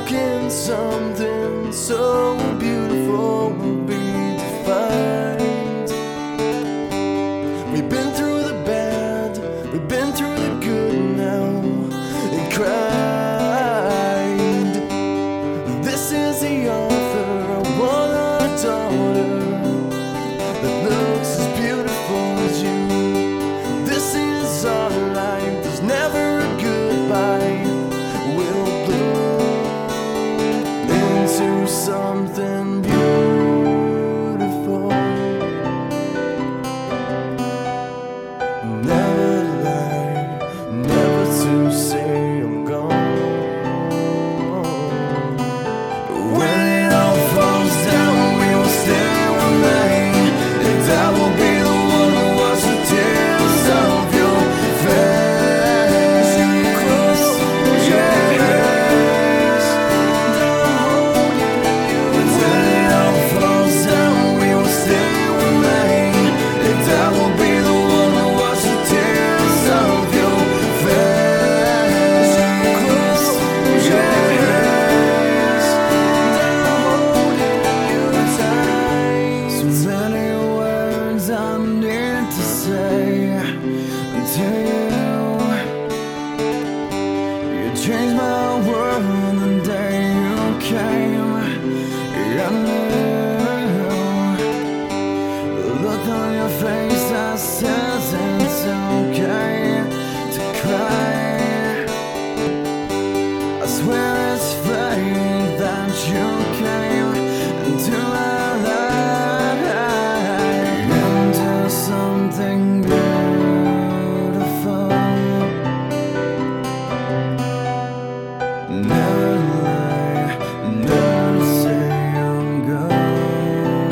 can something so beautiful be defined? We've been through the bad, we've been through the good now, and cried. This is the author, I want a daughter that looks as beautiful as you. This is our life, there's never a goodbye. We'll bloom into something beautiful. Never lie, never to say I'm gone. When it all falls down, we will still remain, and I will be the one who washes the tears of your face. Close your eyes, don't hold you. When it all falls down, we will still remain, and I will be the one who washes the tears of your face. Close your eyes, don't hold you tight. So many words I need to say to you. You changed my world the day you came. I knew the look on your face that says it's okay to cry. I swear it's fate that you came into my life, into something beautiful. Never lie, never say I'm gone.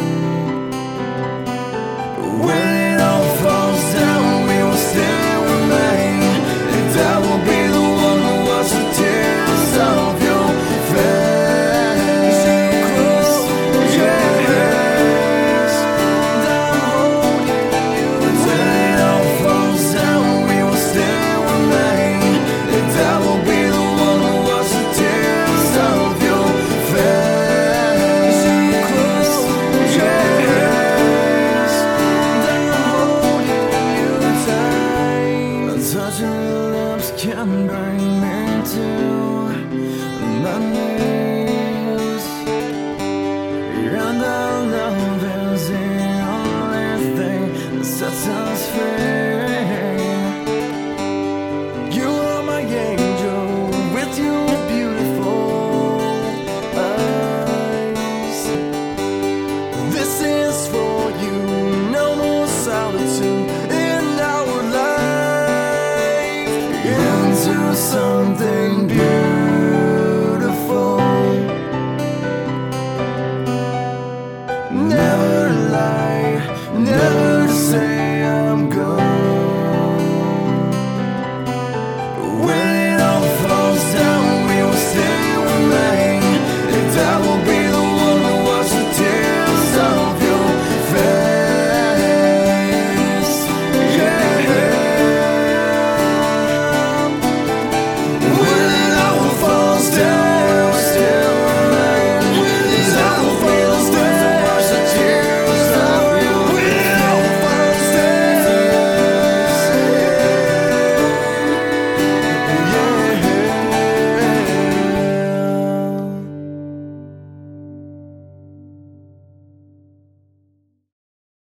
When it all falls down, we will still remain, and I will be the one who washes the tears of your face. Close your eyes, don't hold you. When it all falls down, we will still remain, and I will be the one who washes the tears of your face. Close your eyes, don't hold you tight. A touch of your lips can bring me to my knees.